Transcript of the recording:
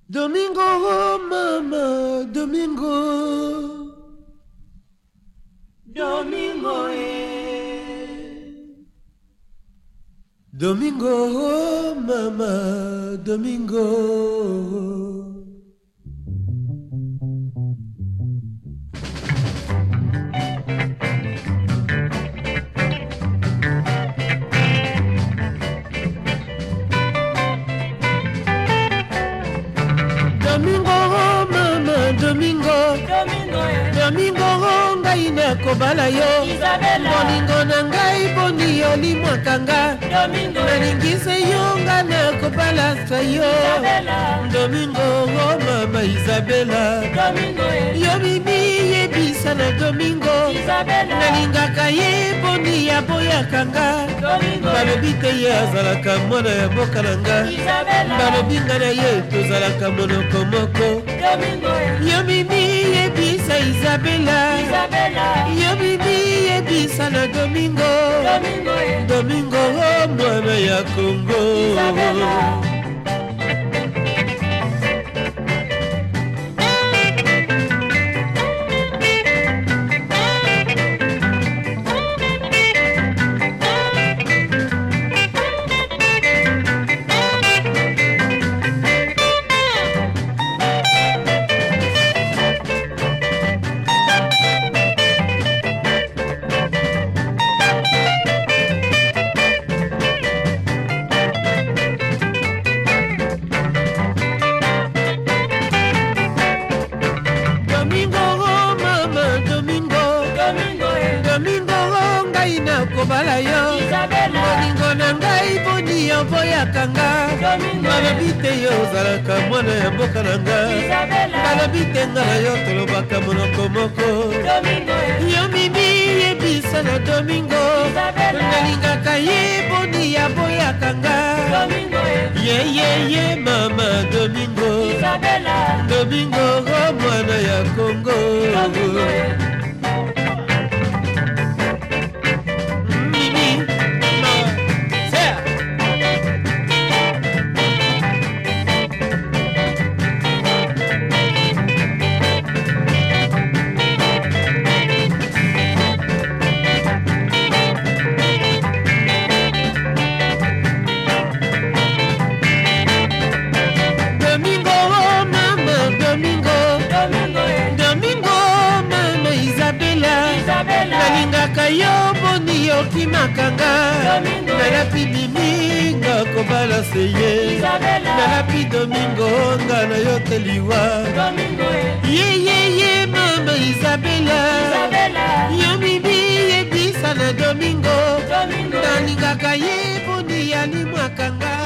Domingo, oh mama, Domingo. Domingo, Domingo, oh mama, Domingo. Domingo, oh mama, Domingo. Domingo, oh ngai na kobala yo. Bolingo na ngai boni yo limwakanga. Nalingise yo nga na kobala sa yo. Domingo, oh mama Isabella. Yo bibi yebisa na Domingo. Nalingaka ye boni ya boyakanga. Balobi te ye azalaka mwana ya mboka na nga. Balobi nga na ye tozalaka monoko moko. Yo bibi yebisa Isabella. Yo bibi yebisa na Domingo. Domingo, oh mwana ya Congo. Kobala yo bolingo na ngai boni yo boyakanga. Balobi te yo ozalaka mwana ya mboka na nga. Balobi te nga na yo tolobaka monoko moko. Yo mimi yebisa na Domingo. Nalingaka ye boni ya boyakanga. Ye mama Domingo. Domingo, oh mwana ya Congo. Nalingaka yo boni yo kimakanga. Nalapi biminga kobala seye. Nalapi Domingo nga na yo teliwa. Ye mama Isabella. Yo bibi yebisa na Domingo. Nalingaka ye boni ya limwakanga.